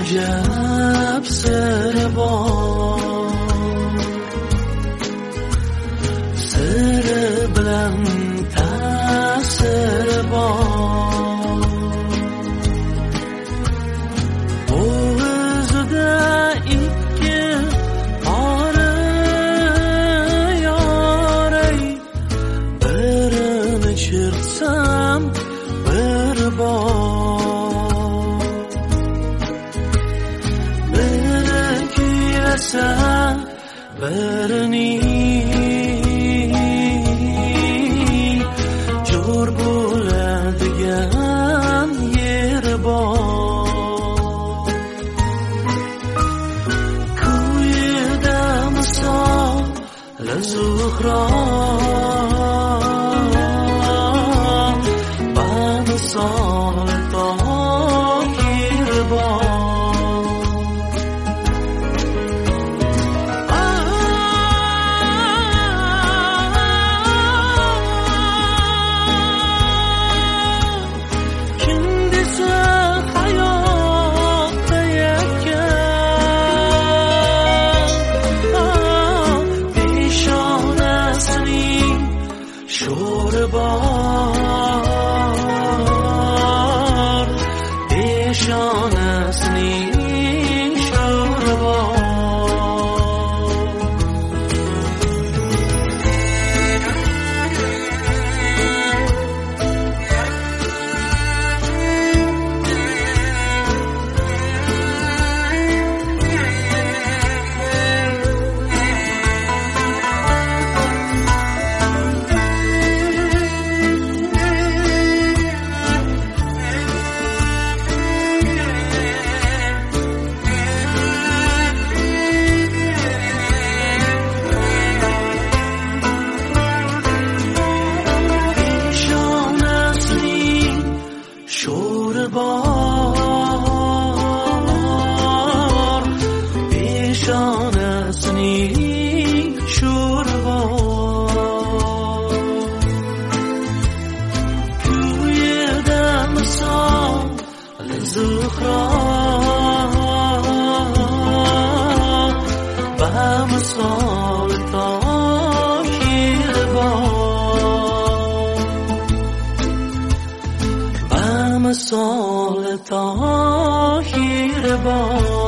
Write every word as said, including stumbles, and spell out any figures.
عجب سر بار سر بلم تأثیر بار اوزده ایک آره یاری برن چرسم بر بار بر کیسه برنی جور بولدگم یر بار کوی دم سال زخرا بم سال تا یر بار شور بار دیشان اسنی شور بار شور بار پیشان اسنی شور بار کوی دم سال زخرا بم سال تا شیر بار بم سال تا شیر بار